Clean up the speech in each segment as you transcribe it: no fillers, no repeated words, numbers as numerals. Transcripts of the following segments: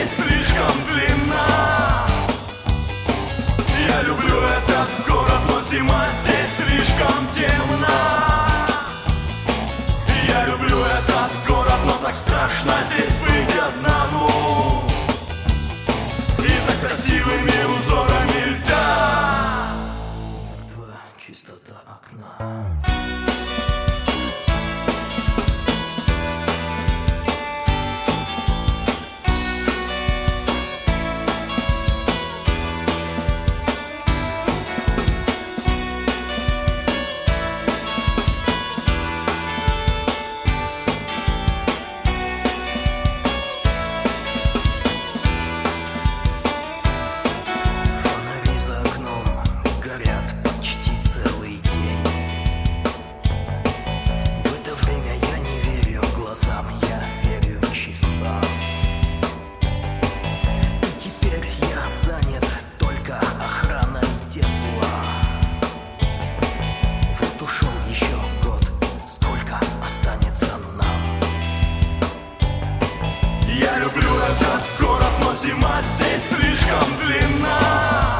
здесь слишком длинна. Я люблю этот город, но зима здесь слишком темна. Я люблю этот город, но так страшно здесь быть одному. И за красивыми узорами льда мертва чистота окна. Я люблю этот город, но зима здесь слишком длинна.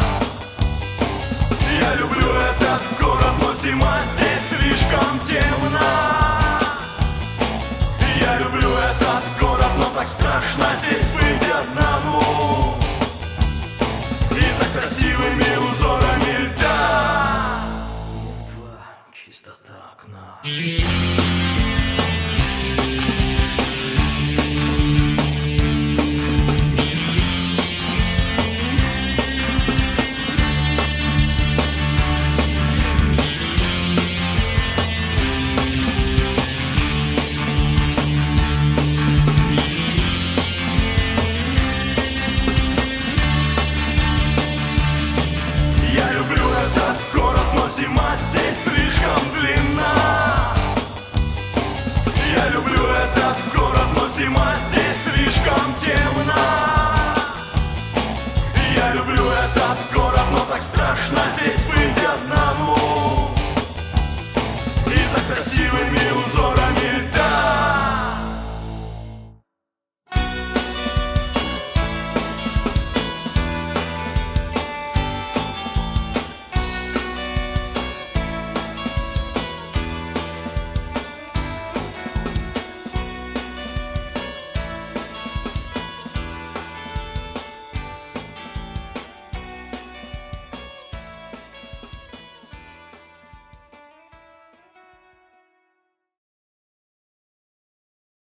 Я люблю этот город, но зима здесь слишком темна. Я люблю этот город, но так страшно здесь быть одному. И за красивыми узорами льда мертва чистота окна. Зима здесь слишком длинна. Я люблю этот город, но зима здесь слишком темна. Я люблю этот город, но так страшно здесь быть одному. И за красивыми узорами